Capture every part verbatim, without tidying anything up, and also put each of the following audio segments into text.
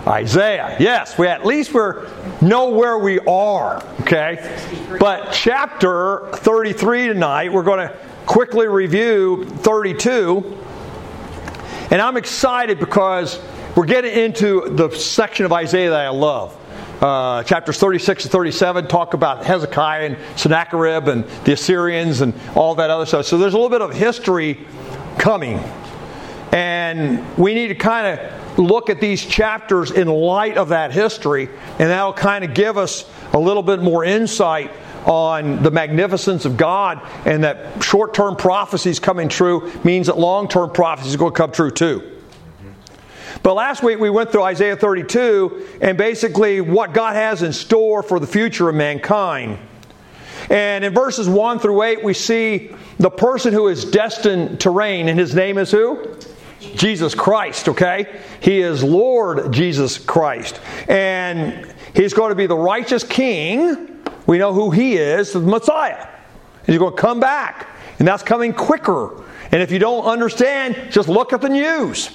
Isaiah. Yes, we at least we're know where we are. Okay, but chapter thirty-three tonight, we're going to quickly review thirty-two, and I'm excited because we're getting into the section of Isaiah that I love. Uh, chapters thirty-six and thirty-seven talk about Hezekiah and Sennacherib and the Assyrians and all that other stuff. So there's a little bit of history coming. And we need to kind of look at these chapters in light of that history. And that'll kind of give us a little bit more insight on the magnificence of God. And that short-term prophecies coming true means that long-term prophecies are going to come true too. But last week we went through Isaiah thirty-two and basically what God has in store for the future of mankind. And in verses one through eight we see the person who is destined to reign, and his name is who? Jesus Christ, okay? He is Lord Jesus Christ. And He's going to be the righteous King. We know who He is, the Messiah. He's going to come back. And that's coming quicker. And if you don't understand, just look at the news.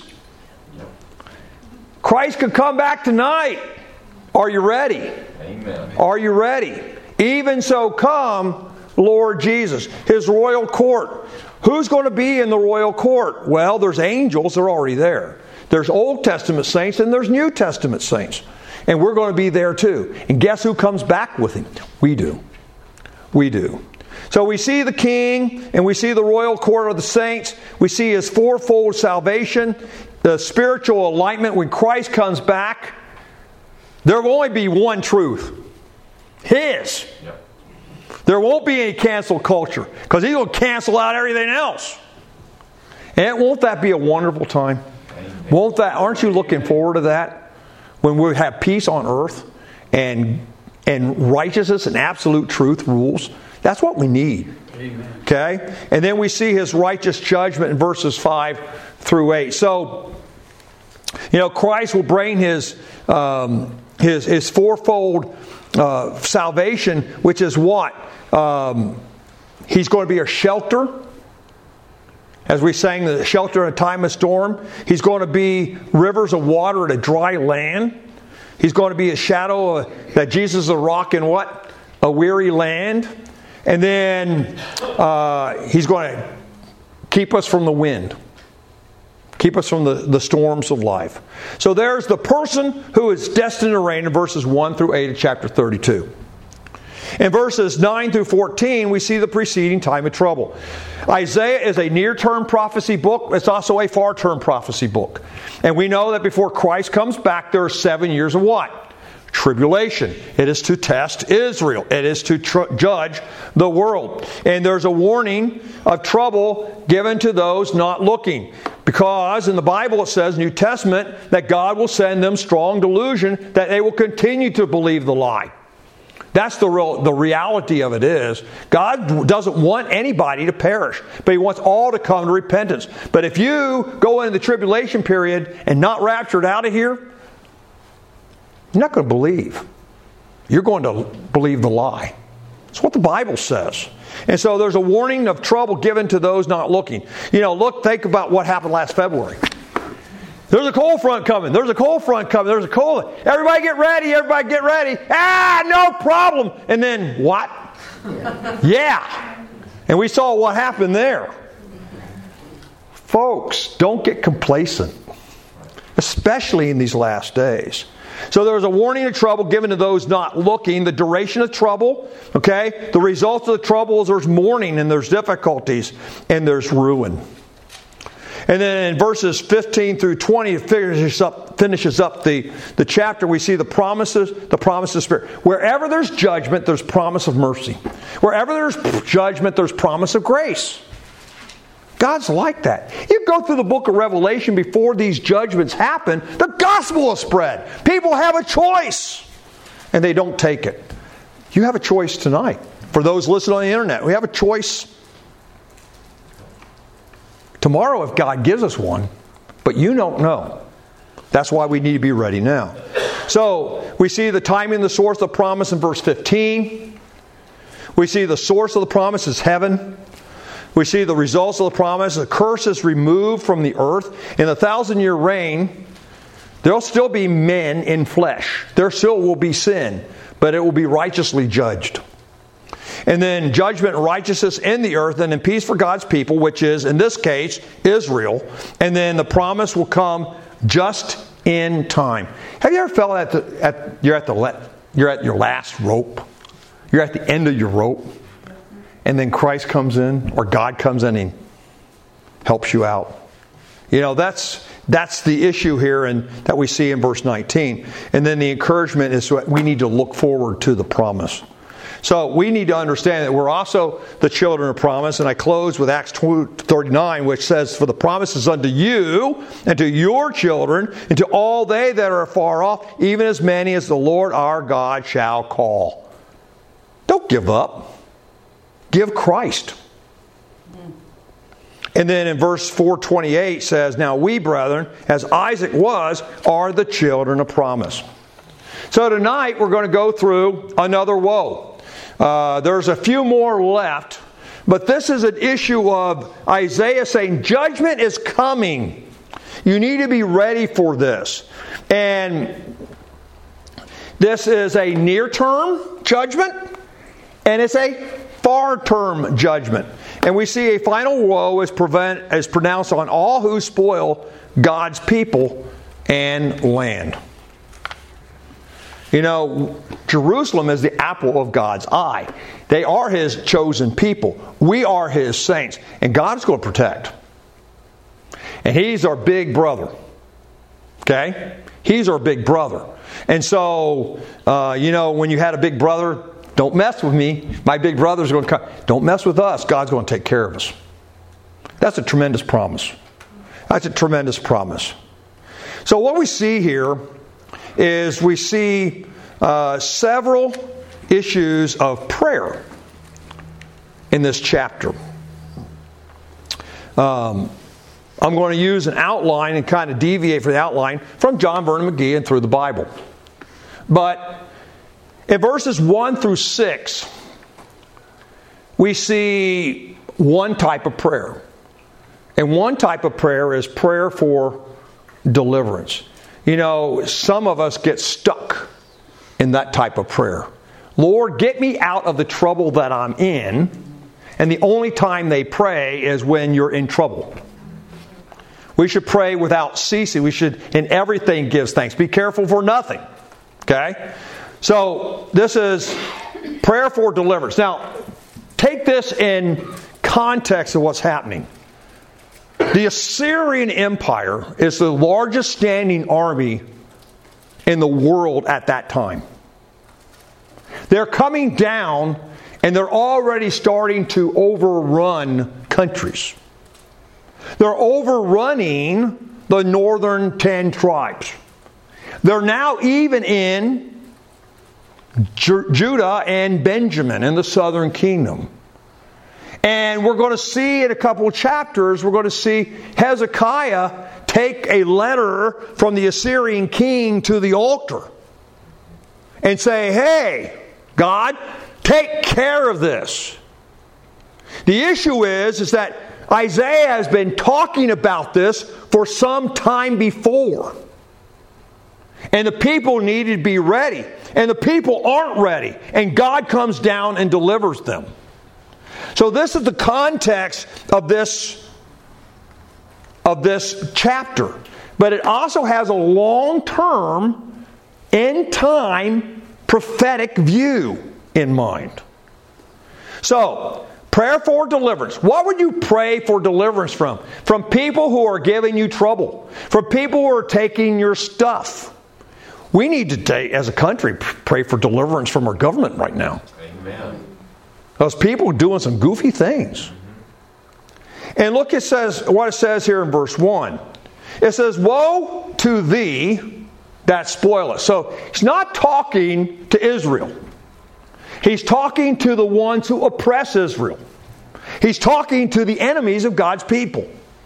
Christ could come back tonight. Are you ready? Amen. Are you ready? Even so come, Lord Jesus. His royal court. Who's going to be in the royal court? Well, there's angels. They're already there. There's Old Testament saints and there's New Testament saints. And we're going to be there too. And guess who comes back with Him? We do. We do. So we see the King and we see the royal court of the saints. We see His fourfold salvation, the spiritual alignment. When Christ comes back, there will only be one truth. His. Yep. There won't be any cancel culture because He's going to cancel out everything else. And won't that be a wonderful time? Amen. Won't that? Aren't you looking forward to that? When we have peace on earth and and righteousness and absolute truth rules. That's what we need. Amen. Okay? And then we see His righteous judgment in verses five through eight. So, you know, Christ will bring His um, his, his fourfold uh, salvation, which is what? Um, he's going to be a shelter. As we sang, the shelter in a time of storm. He's going to be rivers of water in a dry land. He's going to be a shadow of, that Jesus is a rock in what? A weary land. And then uh, He's going to keep us from the wind. Keep us from the, the storms of life. So there's the person who is destined to reign in verses one through eight of chapter thirty-two. In verses nine through fourteen, we see the preceding time of trouble. Isaiah is a near-term prophecy book. It's also a far-term prophecy book. And we know that before Christ comes back, there are seven years of what? Tribulation. It is to test Israel. It is to tr- judge the world. And there's a warning of trouble given to those not looking. Because in the Bible it says, New Testament, that God will send them strong delusion that they will continue to believe the lie. That's the real, the reality of it is, God doesn't want anybody to perish, but He wants all to come to repentance. But if you go into the tribulation period and not raptured out of here, you're not going to believe. You're going to believe the lie. That's what the Bible says. And so there's a warning of trouble given to those not looking. You know, look, think about what happened last February. There's a cold front coming. There's a cold front coming. There's a cold. Everybody get ready. Everybody get ready. Ah, no problem. And then what? Yeah. And we saw what happened there. Folks, don't get complacent. Especially in these last days. So there was a warning of trouble given to those not looking. The duration of trouble, okay? The results of the trouble is there's mourning and there's difficulties and there's ruin. And then in verses fifteen through twenty, it finishes up, finishes up the, the chapter. We see the promises, the promise of Spirit. Wherever there's judgment, there's promise of mercy. Wherever there's judgment, there's promise of grace. God's like that. You go through the book of Revelation before these judgments happen, the gospel is spread. People have a choice, and they don't take it. You have a choice tonight. For those listening on the internet, we have a choice tomorrow if God gives us one, but you don't know. That's why we need to be ready now. So, we see the timing, the source of the promise in verse fifteen. We see the source of the promise is heaven. We see the results of the promise. The curse is removed from the earth. In the thousand-year reign, There'll still be men in flesh. There still will be sin, but it will be righteously judged. And then judgment and righteousness in the earth, and then peace for God's people, which is, in this case, Israel. And then the promise will come just in time. Have you ever felt at the, at you're at the you're at your last rope? You're at the end of your rope, and then Christ comes in, or God comes in and helps you out. You know, that's that's the issue here, and that we see in verse nineteen. And then the encouragement is we need to look forward to the promise. So we need to understand that we're also the children of promise. And I close with Acts two thirty-nine, which says, "For the promise is unto you, and to your children, and to all they that are far off, even as many as the Lord our God shall call." Don't give up. Give Christ. And then in verse four twenty-eight says, "Now we, brethren, as Isaac was, are the children of promise." So tonight we're going to go through another woe. Uh, there's a few more left, but this is an issue of Isaiah saying judgment is coming. You need to be ready for this. And this is a near-term judgment, and it's a far-term judgment. And we see a final woe is, prevent, is pronounced on all who spoil God's people and land. You know, Jerusalem is the apple of God's eye. They are His chosen people. We are His saints. And God's going to protect. And He's our big brother. Okay? He's our big brother. And so, uh, you know, when you had a big brother, don't mess with me. My big brother's going to come. Don't mess with us. God's going to take care of us. That's a tremendous promise. That's a tremendous promise. So what we see here is we see uh, several issues of prayer in this chapter. Um, I'm going to use an outline and kind of deviate from the outline from John Vernon McGee and through the Bible. But in verses one through six, we see one type of prayer. And one type of prayer is prayer for deliverance. You know, some of us get stuck in that type of prayer. Lord, get me out of the trouble that I'm in. And the only time they pray is when you're in trouble. We should pray without ceasing. We should, in everything, give thanks. Be careful for nothing. Okay? So, this is prayer for deliverance. Now, take this in context of what's happening. The Assyrian Empire is the largest standing army in the world at that time. They're coming down, and they're already starting to overrun countries. They're overrunning the northern ten tribes. They're now even in Judah and Benjamin in the southern kingdom. And we're going to see in a couple of chapters, we're going to see Hezekiah take a letter from the Assyrian king to the altar and say, hey, God, take care of this. The issue is, is that Isaiah has been talking about this for some time before. And the people needed to be ready. And the people aren't ready. And God comes down and delivers them. So this is the context of this, of this chapter. But it also has a long-term, end-time, prophetic view in mind. So, prayer for deliverance. What would you pray for deliverance from? From people who are giving you trouble. From people who are taking your stuff. We need to, take, as a country, pray for deliverance from our government right now. Amen. Those people doing some goofy things. And look, it says what it says here in verse one. It says, woe to thee that spoileth. So he's not talking to Israel. He's talking to the ones who oppress Israel. He's talking to the enemies of God's people.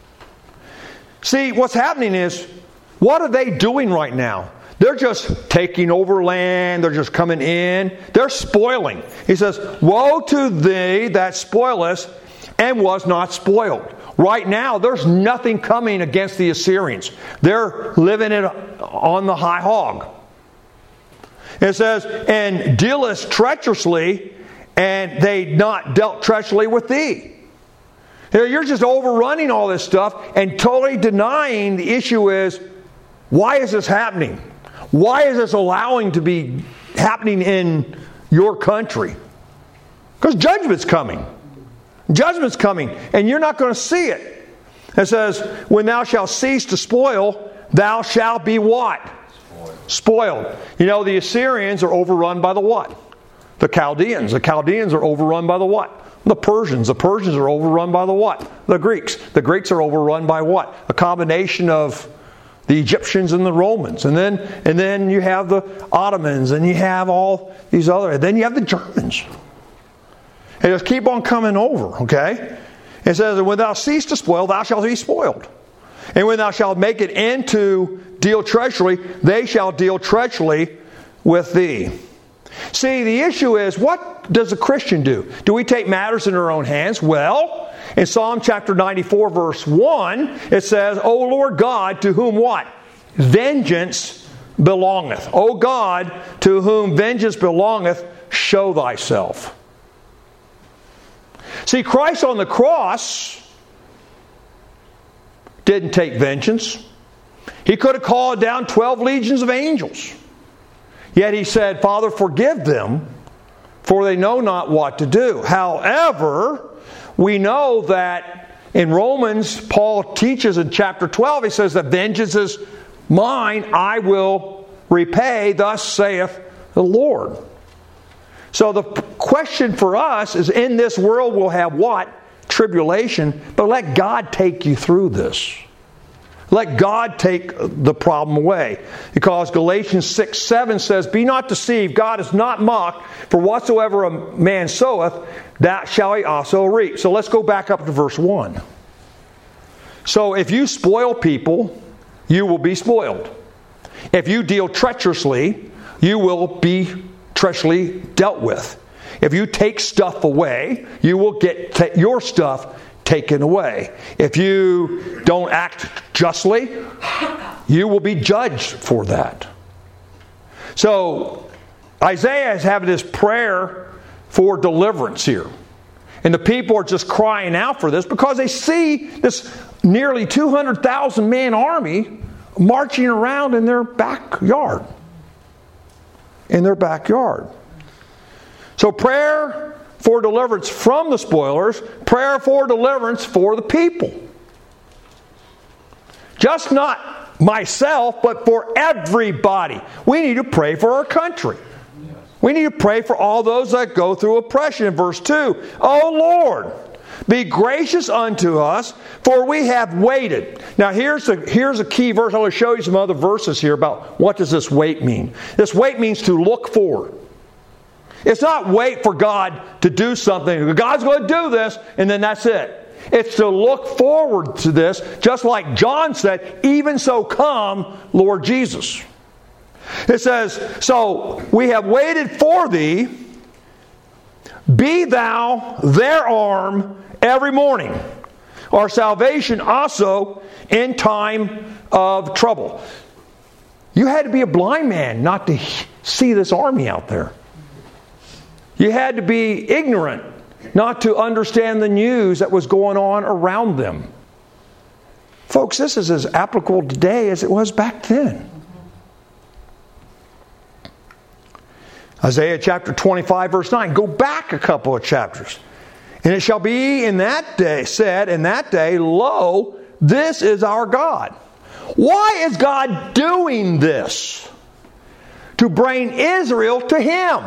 See, what's happening is, what are they doing right now? They're just taking over land. They're just coming in. They're spoiling. He says, woe to thee that spoilest and was not spoiled. Right now, there's nothing coming against the Assyrians. They're living it on the high hog. It says, and dealest treacherously, and they not dealt treacherously with thee. You're just overrunning all this stuff and totally denying the issue is, why is this happening? Why is this allowing to be happening in your country? Because judgment's coming. Judgment's coming, and you're not going to see it. It says, when thou shalt cease to spoil, thou shalt be what? Spoiled. Spoiled. You know, the Assyrians are overrun by the what? The Chaldeans. The Chaldeans are overrun by the what? The Persians. The Persians are overrun by the what? The Greeks. The Greeks are overrun by what? A combination of the Egyptians and the Romans. And then and then you have the Ottomans, and you have all these other, and then you have the Germans. And just keep on coming over, okay? It says, when thou cease to spoil, thou shalt be spoiled. And when thou shalt make it end to deal treacherously, they shall deal treacherously with thee. See, the issue is, what does a Christian do? Do we take matters in our own hands? Well, in Psalm chapter ninety-four, verse one, it says, O Lord God, to whom what? Vengeance belongeth. O God, to whom vengeance belongeth, show thyself. See, Christ on the cross didn't take vengeance. He could have called down twelve legions of angels. Yet he said, Father, forgive them, for they know not what to do. However, we know that in Romans, Paul teaches in chapter twelve, he says that vengeance is mine, I will repay, thus saith the Lord. So the question for us is, in this world we'll have what? Tribulation. But let God take you through this. Let God take the problem away. Because Galatians six seven says, be not deceived, God is not mocked, for whatsoever a man soweth, that shall he also reap. So let's go back up to verse one. So if you spoil people, you will be spoiled. If you deal treacherously, you will be treacherously dealt with. If you take stuff away, you will get t- your stuff taken away. If you don't act justly, you will be judged for that. So Isaiah is having this prayer for deliverance here. And the people are just crying out for this because they see this nearly two hundred thousand man army marching around in their backyard. In their backyard. So prayer for deliverance from the spoilers, prayer for deliverance for the people. Just not myself, but for everybody. We need to pray for our country. We need to pray for all those that go through oppression. In verse two, O Lord, be gracious unto us, for we have waited. Now here's a, here's a key verse. I'm going to show you some other verses here about what does this wait mean. This wait means to look forward. It's not wait for God to do something. God's going to do this, and then that's it. It's to look forward to this, just like John said, even so come, Lord Jesus. It says, so we have waited for thee, be thou their arm every morning, our salvation also in time of trouble. You had to be a blind man not to see this army out there. You had to be ignorant not to understand the news that was going on around them. Folks, this is as applicable today as it was back then. Isaiah chapter twenty-five, verse nine. Go back a couple of chapters. And it shall be in that day, said, in that day, lo, this is our God. Why is God doing this? To bring Israel to Him.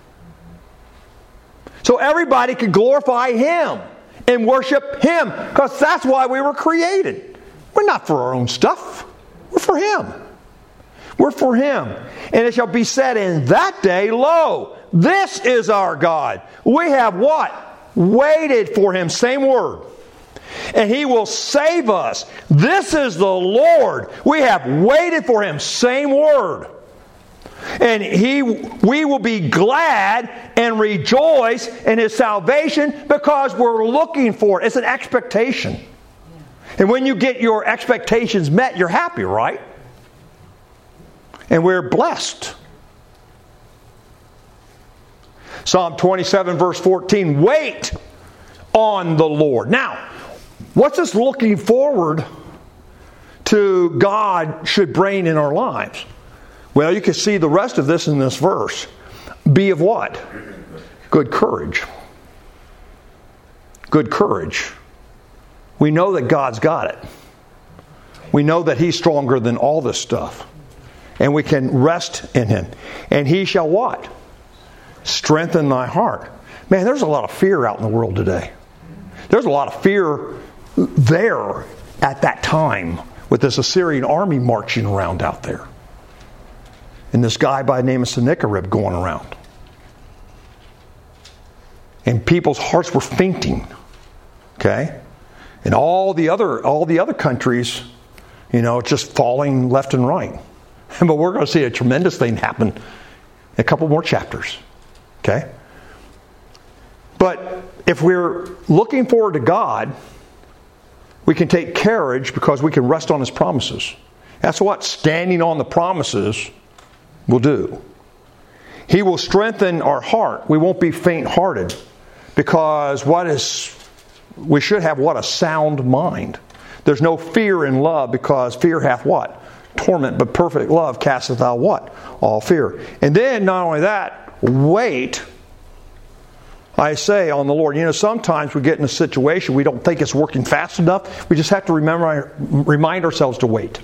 So everybody could glorify Him and worship Him. Because that's why we were created. We're not for our own stuff. We're for Him. We're for Him. And it shall be said in that day, lo, this is our God. We have what? Waited for Him. Same word. And He will save us. This is the Lord. We have waited for Him. Same word. And he, we will be glad and rejoice in His salvation because we're looking for it. It's an expectation. And when you get your expectations met, you're happy, right? And we're blessed. Psalm twenty-seven, verse fourteen, wait on the Lord. Now, what's this looking forward to God should bring in our lives? Well, you can see the rest of this in this verse. Be of what? Good courage. Good courage. We know that God's got it. We know that He's stronger than all this stuff. And we can rest in Him. And He shall what? Strengthen thy heart. Man, there's a lot of fear out in the world today. There's a lot of fear there at that time with this Assyrian army marching around out there. And this guy by the name of Sennacherib going around. And people's hearts were fainting. Okay? And all the other all the other countries, you know, just falling left and right. But we're going to see a tremendous thing happen in a couple more chapters. Okay? But if we're looking forward to God, we can take courage because we can rest on His promises. That's what standing on the promises will do. He will strengthen our heart. We won't be faint-hearted because what is we should have what? A sound mind. There's no fear in love because fear hath what? Torment, but perfect love casteth out what? All fear. And then not only that, wait, I say, on the Lord. You know, sometimes we get in a situation we don't think it's working fast enough. We just have to remember, remind ourselves to wait.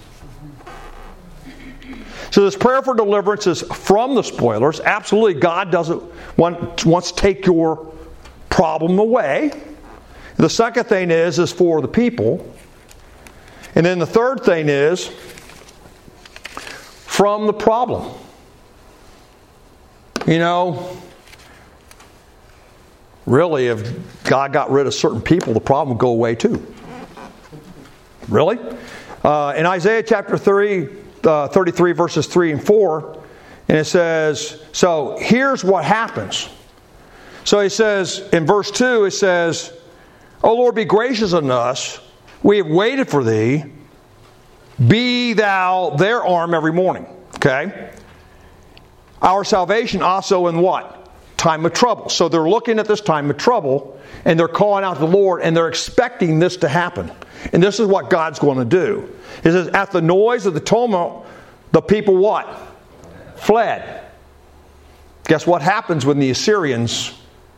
So this prayer for deliverance is from the spoilers. Absolutely, God doesn't want wants to take your problem away. The second thing is is for the people. And then the third thing is from the problem. You know, really, if God got rid of certain people, the problem would go away too. Really? Uh, in Isaiah chapter three, uh, thirty-three, verses three and four, and it says, so here's what happens. So he says, in verse two, it says, O Lord, be gracious unto us. We have waited for Thee. Be Thou their arm every morning. Okay? Our salvation also in what? Time of trouble. So they're looking at this time of trouble, and they're calling out to the Lord, and they're expecting this to happen. And this is what God's going to do. It says, at the noise of the tumult, the people what? Fled. Guess what happens when the Assyrians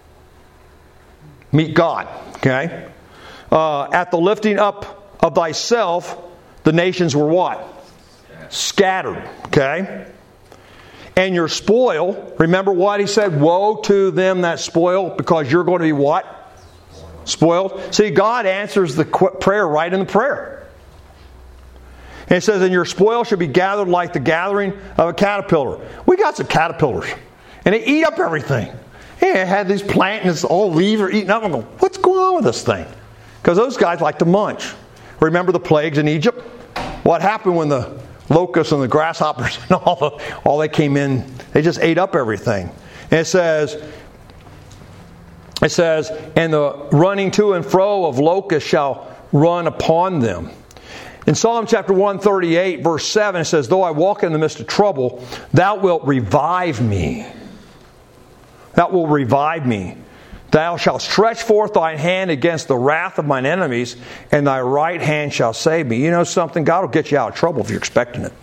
meet God? Okay? Uh, at the lifting up of thyself, the nations were what? Scattered. Okay? And your spoil, remember what he said? Woe to them that spoil, because you're going to be what? Spoiled. See, God answers the prayer right in the prayer. And it says, and your spoil should be gathered like the gathering of a caterpillar. We got some caterpillars. And they eat up everything. Yeah, it had these plants and this old leaves are eating up. I'm going, what's going on with this thing? Because those guys like to munch. Remember the plagues in Egypt? What happened when the locusts and the grasshoppers and all the, all they came in, they just ate up everything. And it says, it says, and the running to and fro of locusts shall run upon them. In Psalm chapter one thirty-eight, verse seven, it says, though I walk in the midst of trouble, Thou wilt revive me. That will revive me. Thou shalt stretch forth thine hand against the wrath of mine enemies, and thy right hand shall save me. You know something? God will get you out of trouble if you're expecting it.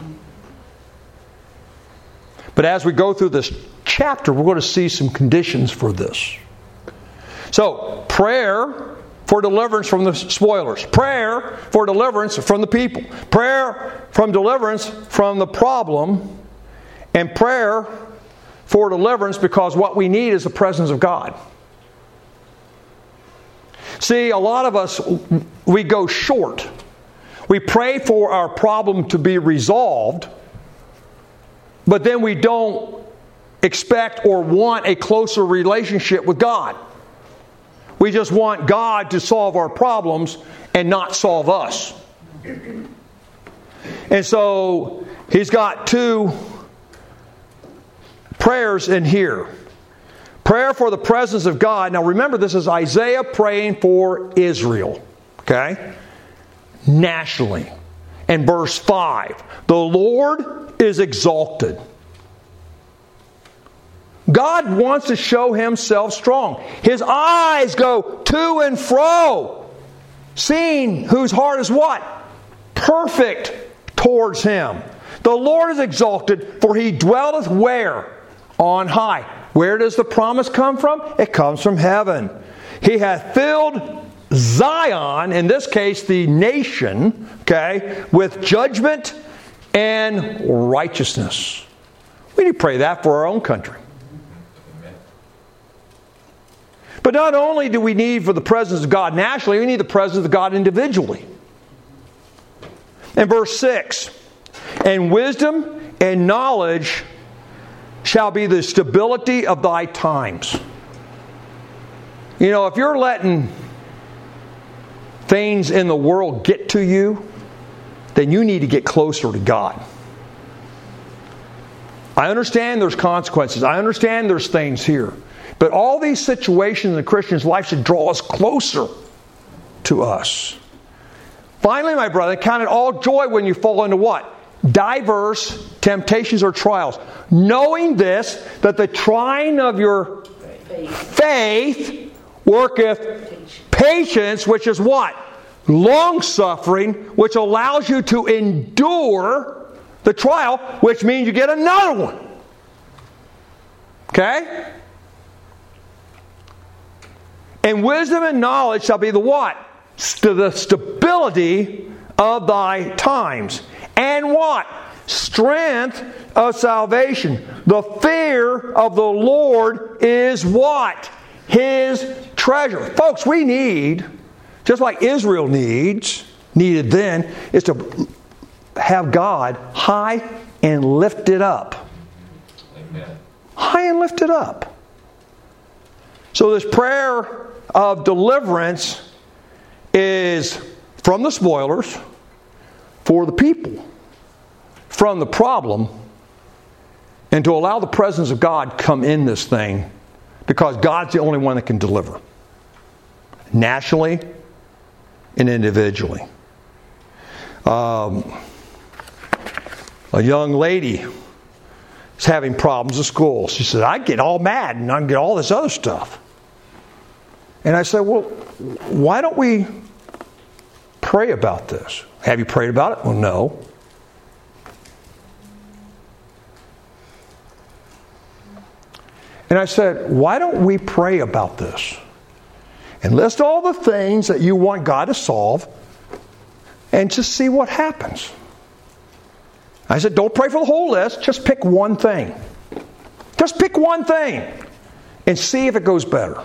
But as we go through this chapter, we're going to see some conditions for this. So, prayer for deliverance from the spoilers. Prayer for deliverance from the people. Prayer from deliverance from the problem. And prayer for deliverance because what we need is the presence of God. See, a lot of us, we go short. We pray for our problem to be resolved, but then we don't expect or want a closer relationship with God. We just want God to solve our problems and not solve us. And so, He's got two prayers in here. Prayer for the presence of God. Now remember, this is Isaiah praying for Israel. Okay? nationally. And verse five, the Lord is exalted. God wants to show Himself strong. His eyes go to and fro, seeing whose heart is what? Perfect towards Him. The Lord is exalted, for He dwelleth where? On high. Where does the promise come from? It comes from heaven. He hath filled Zion, in this case the nation, okay, with judgment and righteousness. We need to pray that for our own country. But not only do we need for the presence of God nationally, we need the presence of God individually. In verse six, and wisdom and knowledge shall be the stability of thy times. You know, if you're letting things in the world get to you, then you need to get closer to God. I understand there's consequences. I understand there's things here. But all these situations in the Christian's life should draw us closer to us. Finally, my brother, count it all joy when you fall into what? Diverse temptations or trials. Knowing this, that the trying of your faith worketh patience, which is what? Long-suffering, which allows you to endure the trial, which means you get another one. Okay? And wisdom and knowledge shall be the what? St- the stability of thy times. And what? Strength of salvation. The fear of the Lord is what? His treasure. Folks, we need, just like Israel needs, needed then, is to have God high and lifted up. Amen. High and lifted up. So this prayer of deliverance is from the spoilers, for the people, from the problem, and to allow the presence of God come in this thing, because God's the only one that can deliver. Nationally and individually. Um, a young lady is having problems at school. She said, I get all mad and I get all this other stuff. And I said, well, why don't we pray about this? Have you prayed about it? Well, no. And I said, why don't we pray about this? And list all the things that you want God to solve and just see what happens. I said, don't pray for the whole list. Just pick one thing. Just pick one thing and see if it goes better.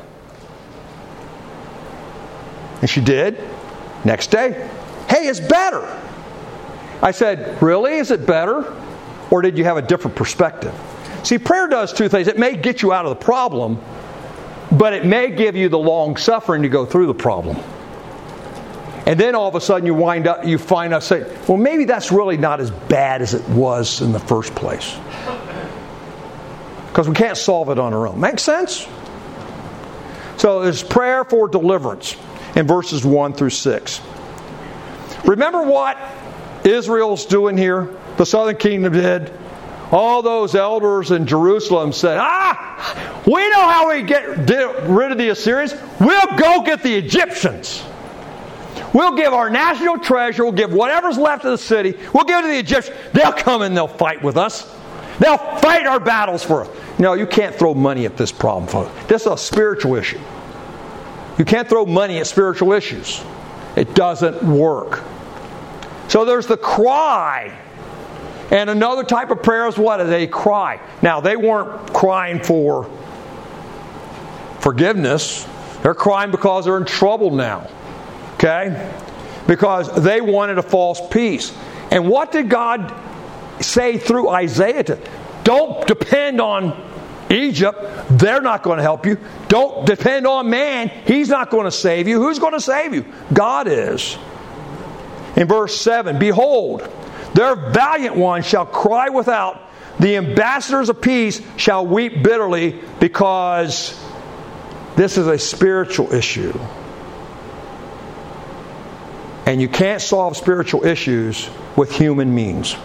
And she did. Next day, hey, it's better. I said, really? Is it better? Or did you have a different perspective? See, prayer does two things. It may get you out of the problem, but it may give you the long suffering to go through the problem. And then all of a sudden you wind up, you find out, say, well, maybe that's really not as bad as it was in the first place. Because we can't solve it on our own. Make sense? So there's prayer for deliverance in verses one through six. Remember what Israel's doing here? The southern kingdom did. All those elders in Jerusalem said, ah, we know how we get rid of the Assyrians. We'll go get the Egyptians. We'll give our national treasure. We'll give whatever's left of the city. We'll give it to the Egyptians. They'll come and they'll fight with us. They'll fight our battles for us. No, you can't throw money at this problem, folks. This is a spiritual issue. You can't throw money at spiritual issues. It doesn't work. So there's the cry. And another type of prayer is what? They cry. Now, they weren't crying for forgiveness. They're crying because they're in trouble now. Okay? Because they wanted a false peace. And what did God say through Isaiah? To, don't depend on Egypt. They're not going to help you. Don't depend on man. He's not going to save you. Who's going to save you? God is. In verse seven, behold, their valiant ones shall cry without. The ambassadors of peace shall weep bitterly, because this is a spiritual issue. And you can't solve spiritual issues with human means.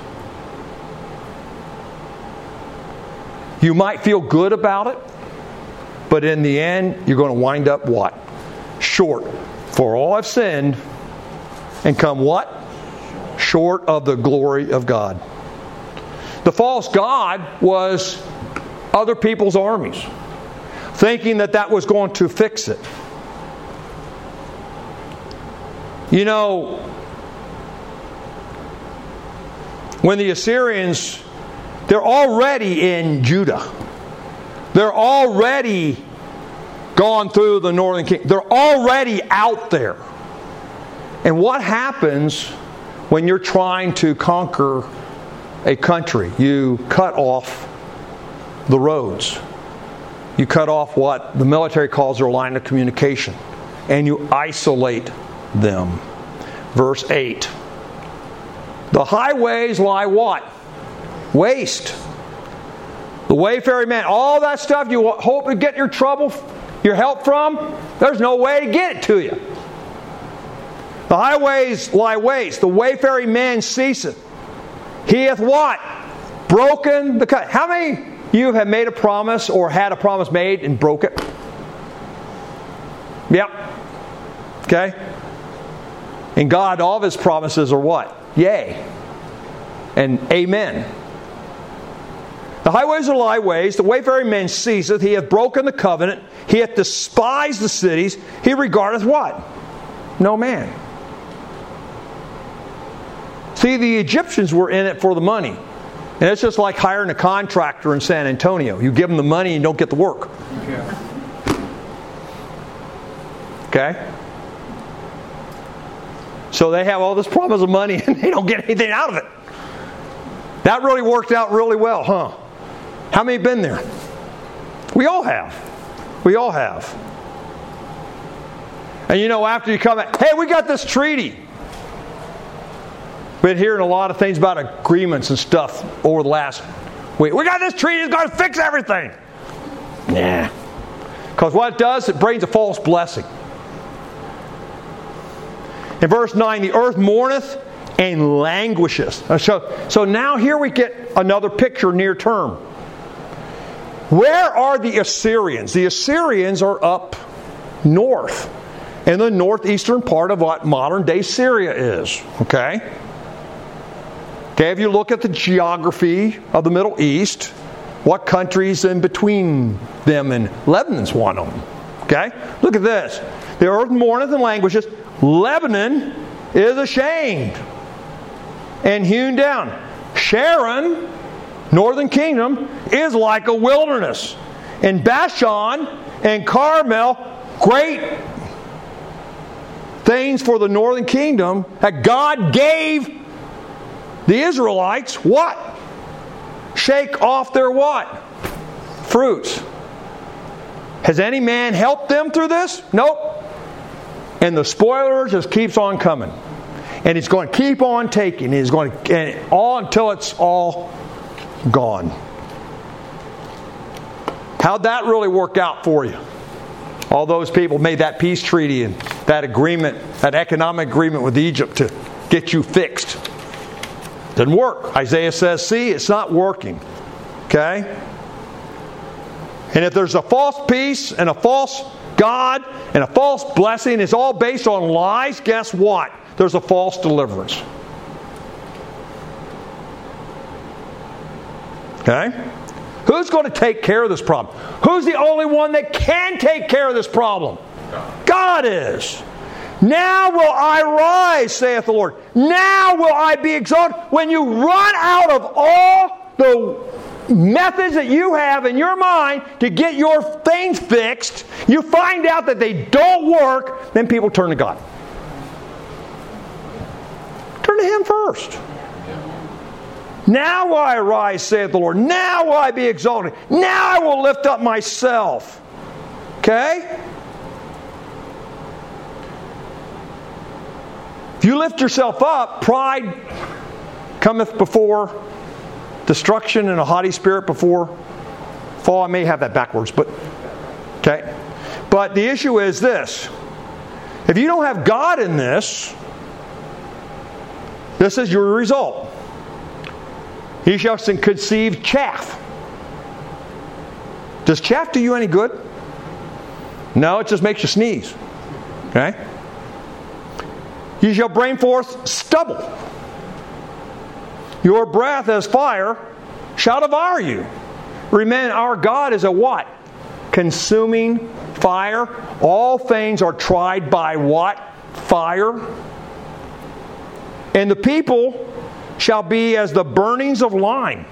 You might feel good about it, but in the end, you're going to wind up what? Short. For all have sinned and come what? Short of the glory of God. The false god was other people's armies, thinking that that was going to fix it. You know, when the Assyrians, they're already in Judah. They're already gone through the northern kingdom. They're already out there. And what happens when you're trying to conquer a country? You cut off the roads. You cut off what the military calls their line of communication. And you isolate them. Verse eight. The highways lie what? Waste. The wayfaring man, all that stuff you hope to get your trouble, your help from, there's no way to get it to you. The highways lie waste. The wayfaring man ceaseth. He hath what? Broken the cut. How many of you have made a promise or had a promise made and broke it? Yep. Okay? And God, all of His promises are what? Yea. And amen. The highways are lie waste. The wayfaring man ceaseth. He hath broken the covenant. He hath despised the cities. He regardeth what? No man. See, the Egyptians were in it for the money. And it's just like hiring a contractor in San Antonio. You give them the money and you don't get the work. Okay? So they have all this promise of money and they don't get anything out of it. That really worked out really well, huh? How many have been there? We all have. We all have. And you know, after you come back, hey, we got this treaty. Been hearing a lot of things about agreements and stuff over the last week. We got this treaty that's going to fix everything. Nah. Because what it does, it brings a false blessing. In verse nine, the earth mourneth and languisheth. So, so now here we get another picture near term. Where are the Assyrians? The Assyrians are up north, in the northeastern part of what modern day Syria is. Okay? Okay, if you look at the geography of the Middle East, what countries in between them, and Lebanon's one of them. Okay? Look at this. The earth mourneth and languisheth. Lebanon is ashamed and hewn down. Sharon, northern kingdom, is like a wilderness. And Bashan and Carmel, great things for the northern kingdom that God gave the Israelites, what? Shake off their what? Fruits. Has any man helped them through this? Nope. And the spoiler just keeps on coming. And he's going to keep on taking. He's going to, and all until it's all gone. How'd that really work out for you? All those people made that peace treaty and that agreement, that economic agreement with Egypt to get you fixed. Didn't work. Isaiah says, see, it's not working. Okay? And if there's a false peace and a false God and a false blessing, it's all based on lies, guess what? There's a false deliverance. Okay? Who's going to take care of this problem? Who's the only one that can take care of this problem? God is. Now will I rise, saith the Lord. Now will I be exalted. When you run out of all the methods that you have in your mind to get your things fixed, you find out that they don't work, then people turn to God. Turn to Him first. Now will I rise, saith the Lord. Now will I be exalted. Now I will lift up myself. Okay? If you lift yourself up, pride cometh before destruction and a haughty spirit before fall. I may have that backwards, but okay. But the issue is this. If you don't have God in this, This is your result. He shall conceive chaff. Does chaff do you any good? No, it just makes you sneeze. Okay? Ye shall bring forth stubble. Your breath as fire shall devour you. Remember, our God is a what? Consuming fire. All things are tried by what? Fire. And the people shall be as the burnings of lime.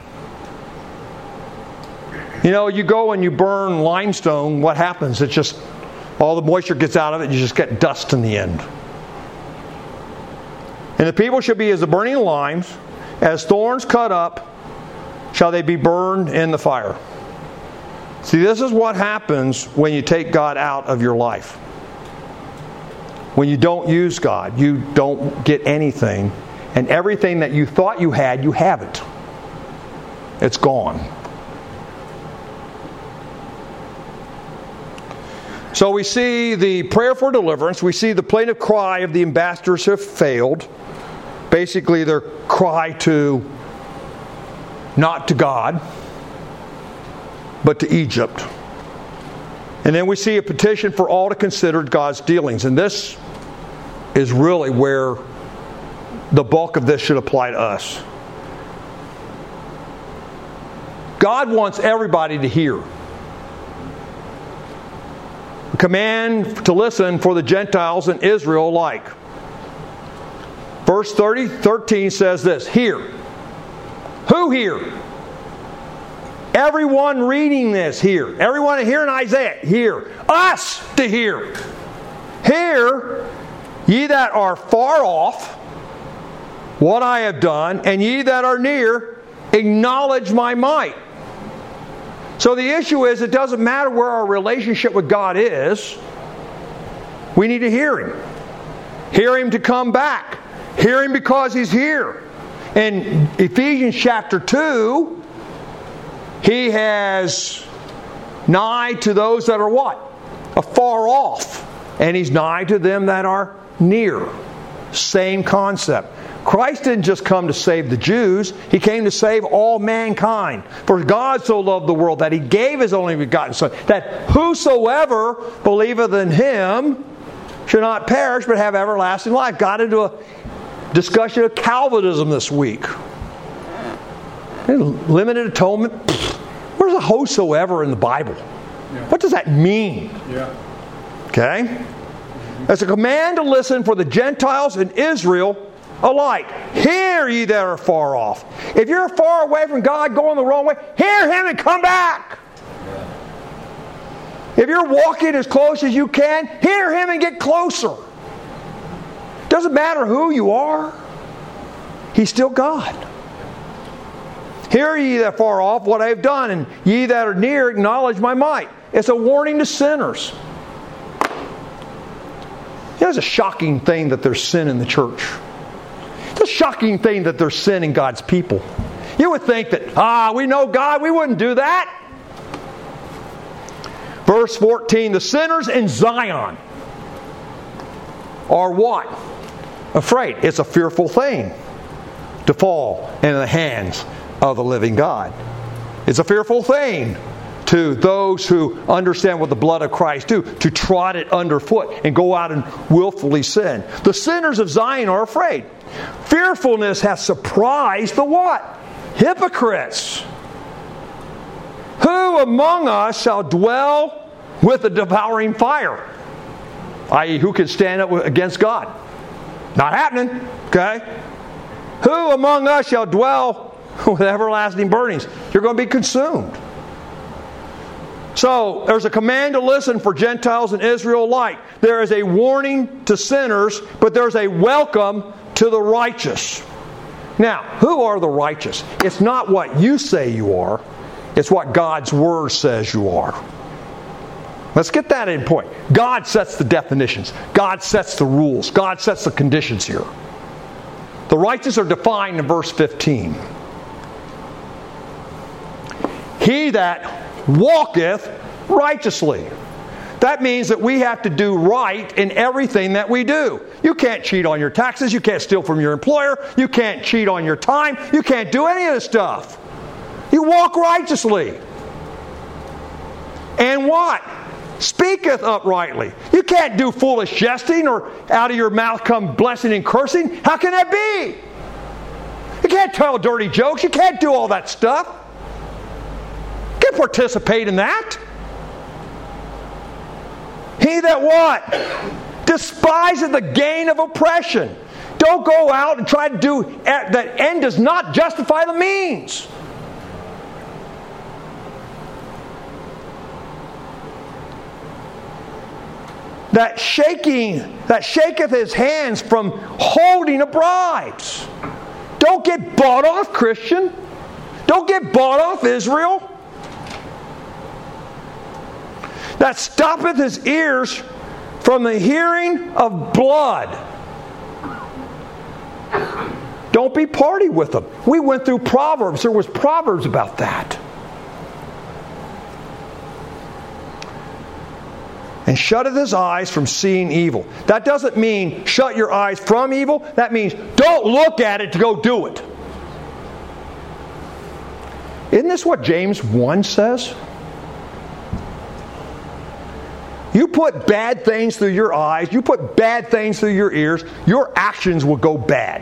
You know, you go and you burn limestone, what happens? It's just, all the moisture gets out of it, and you just get dust in the end. And the people shall be as the burning limes, as thorns cut up, shall they be burned in the fire. See, this is what happens when you take God out of your life. When you don't use God, you don't get anything. And everything that you thought you had, you haven't. It's gone. So we see the prayer for deliverance. We see the plaintive cry of the ambassadors have failed. Basically, their cry to, not to God, but to Egypt. And then we see a petition for all to consider God's dealings. And this is really where the bulk of this should apply to us. God wants everybody to hear. A command to listen for the Gentiles and Israel alike. Verse thirty, thirteen says this, hear. Who hear? Everyone reading this, hear. Everyone hearing Isaiah, hear. Us to hear. Hear, ye that are far off, what I have done, and ye that are near, acknowledge my might. So the issue is, it doesn't matter where our relationship with God is. We need to hear Him. Hear Him to come back. Hear Him because He's here. In Ephesians chapter two, He has nigh to those that are what? Afar off. And He's nigh to them that are near. Same concept. Christ didn't just come to save the Jews. He came to save all mankind. For God so loved the world that He gave His only begotten Son, that whosoever believeth in Him should not perish but have everlasting life. Got into a discussion of Calvinism this week. Limited atonement. Where's a whosoever in the Bible? Yeah. What does that mean? Yeah. Okay? It's a command to listen for the Gentiles and Israel alike. Hear ye that are far off. If you're far away from God, going the wrong way, hear Him and come back. If you're walking as close as you can, hear Him and get closer. Doesn't matter who you are. He's still God. Hear ye that far off what I have done, and ye that are near acknowledge my might. It's a warning to sinners. You know, it's a shocking thing that there's sin in the church. It's a shocking thing that there's sin in God's people. You would think that, ah, we know God, we wouldn't do that. Verse fourteen, the sinners in Zion are what? Afraid. It's a fearful thing to fall into the hands of the living God. It's a fearful thing to those who understand what the blood of Christ do, to trot it underfoot and go out and willfully sin. The sinners of Zion are afraid. Fearfulness has surprised the what? Hypocrites. Who among us shall dwell with the devouring fire? that is, who can stand up against God? Not happening. Okay? Who among us shall dwell with everlasting burnings? You're going to be consumed. So, there's a command to listen for Gentiles and Israel alike. There is a warning to sinners, but there's a welcome to the righteous. Now, who are the righteous? It's not what you say you are. It's what God's Word says you are. Let's get that in point. God sets the definitions. God sets the rules. God sets the conditions here. The righteous are defined in verse fifteen. He that walketh righteously. That means that we have to do right in everything that we do. You can't cheat on your taxes. You can't steal from your employer. You can't cheat on your time. You can't do any of this stuff. You walk righteously. And what? Speaketh uprightly. You can't do foolish jesting or out of your mouth come blessing and cursing. How can that be? You can't tell dirty jokes. You can't do all that stuff. You can't participate in that. He that what? Despises the gain of oppression. Don't go out and try to do that. End does not justify the means. That shaking, that shaketh his hands from holding of bribes. Don't get bought off, Christian. Don't get bought off, Israel. That stoppeth his ears from the hearing of blood. Don't be party with them. We went through Proverbs. There was Proverbs about that. And shutteth his eyes from seeing evil. That doesn't mean shut your eyes from evil. That means don't look at it to go do it. Isn't this what James one says? You put bad things through your eyes, you put bad things through your ears, your actions will go bad.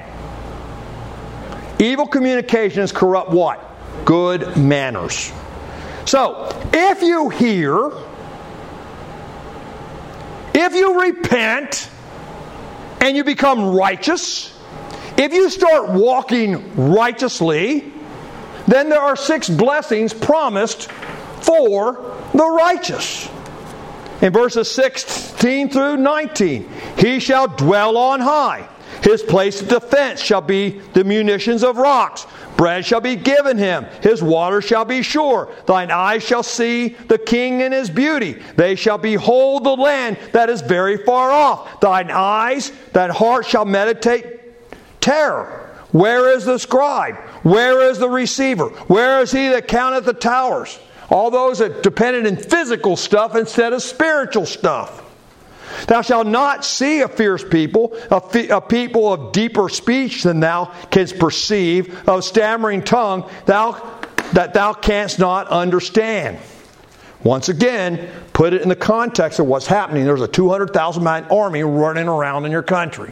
Evil communications corrupt what? Good manners. So, if you hear, if you repent, and you become righteous, if you start walking righteously, then there are six blessings promised for the righteous. In verses sixteen through nineteen, he shall dwell on high. His place of defense shall be the munitions of rocks. Bread shall be given him. His water shall be sure. Thine eyes shall see the king in his beauty. They shall behold the land that is very far off. Thine eyes, that heart shall meditate terror. Where is the scribe? Where is the receiver? Where is he that counteth the towers? All those that depended in physical stuff instead of spiritual stuff. Thou shalt not see a fierce people, a, fe- a people of deeper speech than thou canst perceive, of stammering tongue thou, that thou canst not understand. Once again, put it in the context of what's happening. There's a two hundred thousand man army running around in your country.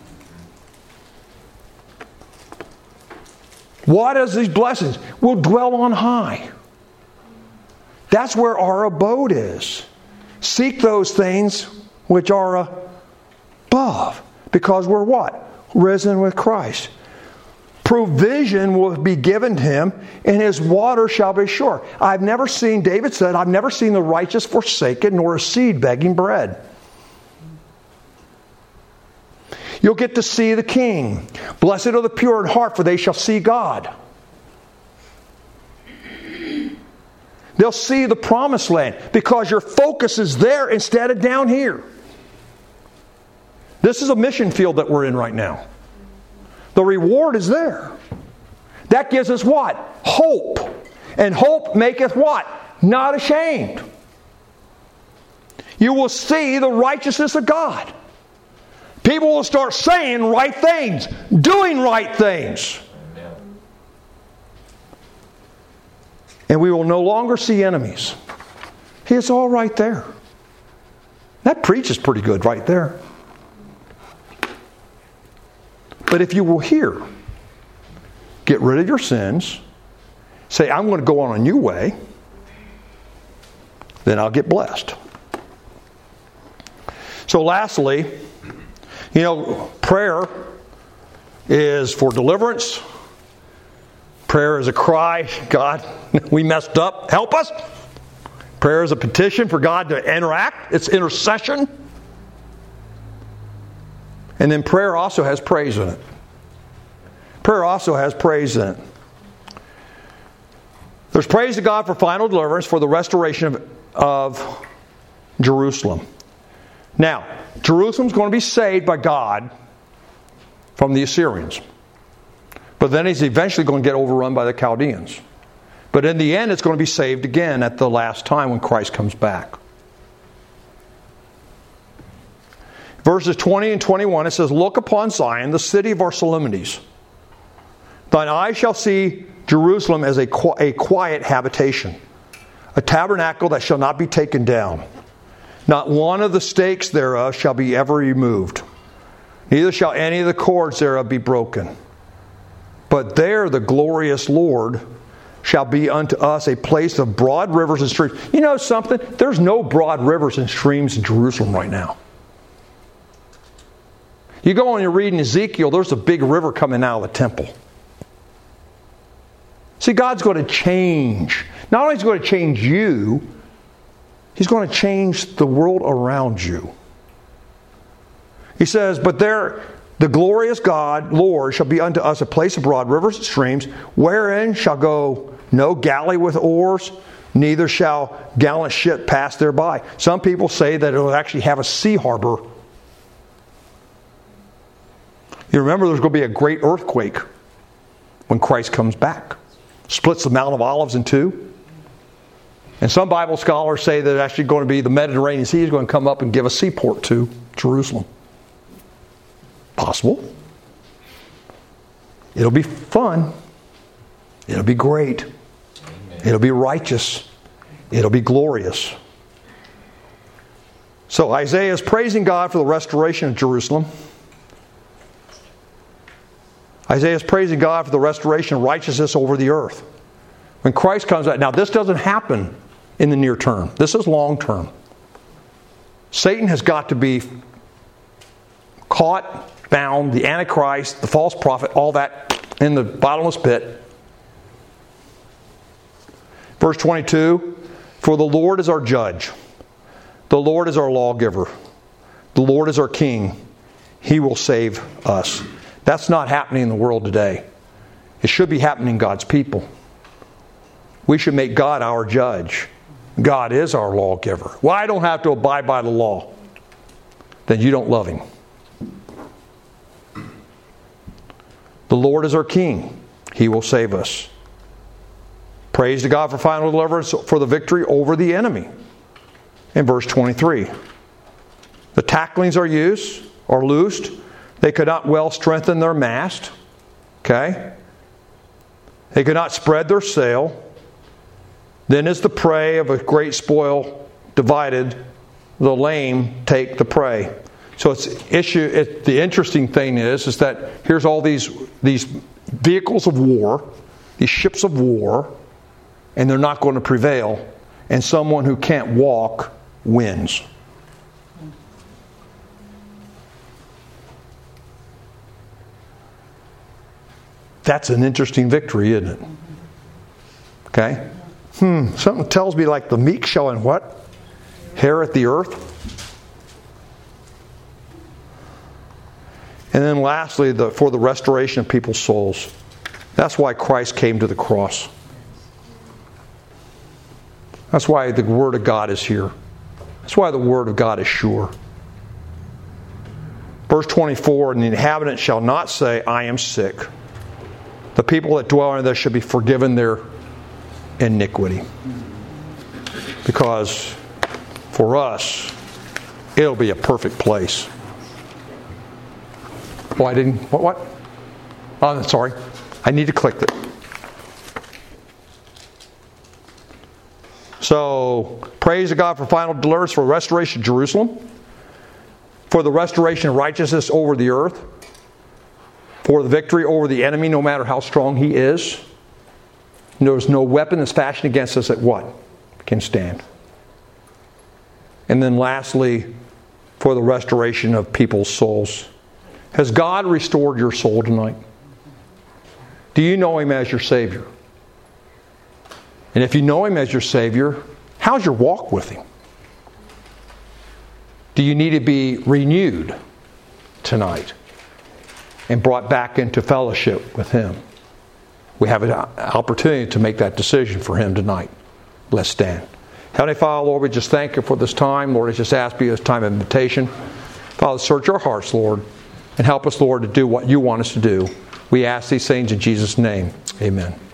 What is these blessings? We'll dwell on high. That's where our abode is. Seek those things which are above. Because we're what? Risen with Christ. Provision will be given to him, and his water shall be sure. I've never seen, David said, I've never seen the righteous forsaken, nor a seed begging bread. You'll get to see the King. Blessed are the pure in heart, for they shall see God. They'll see the promised land because your focus is there instead of down here. This is a mission field that we're in right now. The reward is there. That gives us what? Hope. And hope maketh what? Not ashamed. You will see the righteousness of God. People will start saying right things, doing right things. And we will no longer see enemies. It's all right there. That preaches pretty good right there. But if you will hear, get rid of your sins, say, I'm going to go on a new way, then I'll get blessed. So lastly, you know, prayer is for deliverance. Prayer is a cry, God, we messed up, help us. Prayer is a petition for God to interact. It's intercession. And then prayer also has praise in it. Prayer also has praise in it. There's praise to God for final deliverance, for the restoration of, of Jerusalem. Now, Jerusalem's going to be saved by God from the Assyrians. But then he's eventually going to get overrun by the Chaldeans. But in the end, it's going to be saved again at the last time when Christ comes back. Verses twenty and twenty-one, it says, "Look upon Zion, the city of our solemnities. Thine eye shall see Jerusalem as a, a quiet habitation, a tabernacle that shall not be taken down. Not one of the stakes thereof shall be ever removed, neither shall any of the cords thereof be broken. But there the glorious Lord shall be unto us a place of broad rivers and streams." You know something? There's no broad rivers and streams in Jerusalem right now. You go and you read in Ezekiel, there's a big river coming out of the temple. See, God's going to change. Not only is He going to change you, He's going to change the world around you. He says, "But there the glorious God, Lord, shall be unto us a place of broad rivers and streams, wherein shall go no galley with oars, neither shall gallant ship pass thereby." Some people say that it will actually have a sea harbor. You remember there's going to be a great earthquake when Christ comes back. Splits the Mount of Olives in two. And some Bible scholars say that it's actually going to be the Mediterranean Sea is going to come up and give a seaport to Jerusalem. Possible. It'll be fun. It'll be great. Amen. It'll be righteous. It'll be glorious. So Isaiah is praising God for the restoration of Jerusalem. Isaiah is praising God for the restoration of righteousness over the earth. When Christ comes back, now this doesn't happen in the near term. This is long term. Satan has got to be caught, bound, the Antichrist, the false prophet, all that in the bottomless pit. Verse twenty-two, "For the Lord is our judge. The Lord is our lawgiver. The Lord is our king. He will save us." That's not happening in the world today. It should be happening in God's people. We should make God our judge. God is our lawgiver. Well, I don't have to abide by the law. Then you don't love Him. The Lord is our king. He will save us. Praise to God for final deliverance, for the victory over the enemy. In verse twenty-three. "The tacklings are used, or loosed. They could not well strengthen their mast." Okay? "They could not spread their sail. Then is the prey of a great spoil divided. The lame take the prey." So it's issue. It, the interesting thing is, is that here's all these these vehicles of war, these ships of war, and they're not going to prevail. And someone who can't walk wins. That's an interesting victory, isn't it? Okay? Hmm. Something tells me like the meek shall and what? Inherit the earth. And then lastly, the, for the restoration of people's souls. That's why Christ came to the cross. That's why the Word of God is here. That's why the Word of God is sure. Verse twenty-four, "And the inhabitant shall not say, I am sick. The people that dwell in there should be forgiven their iniquity." Because for us, it'll be a perfect place. Oh, I didn't. What? What? Oh, I'm sorry. I need to click it. So, praise to God for final deliverance, for restoration of Jerusalem, for the restoration of righteousness over the earth, for the victory over the enemy, no matter how strong he is. There's no weapon that's fashioned against us that what? Can stand. And then lastly, for the restoration of people's souls. Has God restored your soul tonight? Do you know Him as your Savior? And if you know Him as your Savior, how's your walk with Him? Do you need to be renewed tonight and brought back into fellowship with Him? We have an opportunity to make that decision for Him tonight. Let's stand. Heavenly Father, Lord, we just thank You for this time. Lord, I just ask You this time of invitation. Father, search our hearts, Lord, and help us, Lord, to do what You want us to do. We ask these things in Jesus' name. Amen.